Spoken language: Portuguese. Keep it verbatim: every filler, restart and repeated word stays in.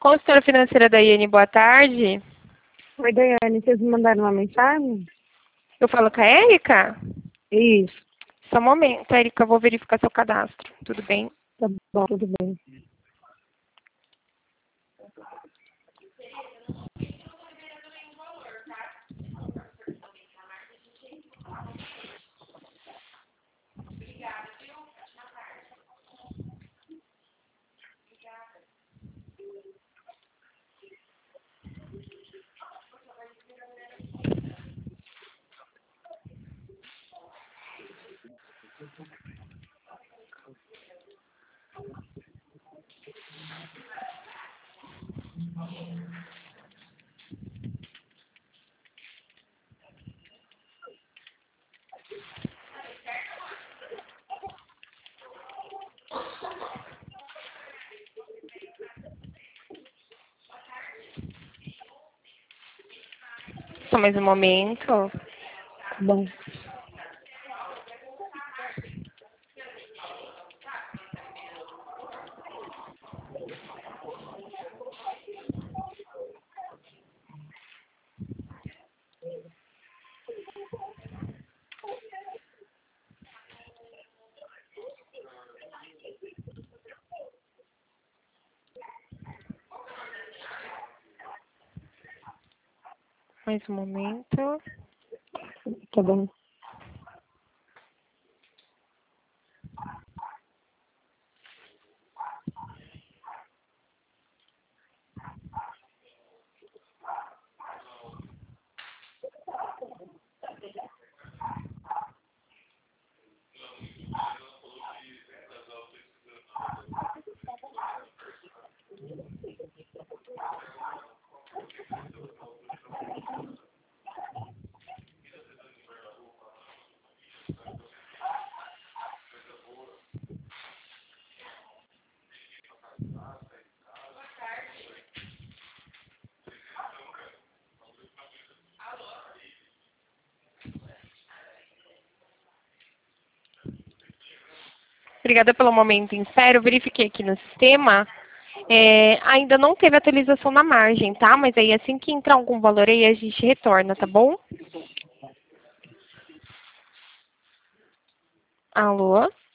Consultora financeira da Iane, boa tarde. Oi, Daiane, vocês me mandaram uma mensagem? Eu falo com a Érica? Isso, Só um momento, Érica, eu vou verificar seu cadastro. Tudo bem? tá bom, tudo bem. Só mais um momento. Tá bom. Mais um momento. Tá bom. Obrigada pelo momento em espera. Eu verifiquei aqui no sistema. É, ainda não teve atualização na margem, tá? Mas aí assim que entrar algum valor aí, a gente retorna, tá bom? Alô?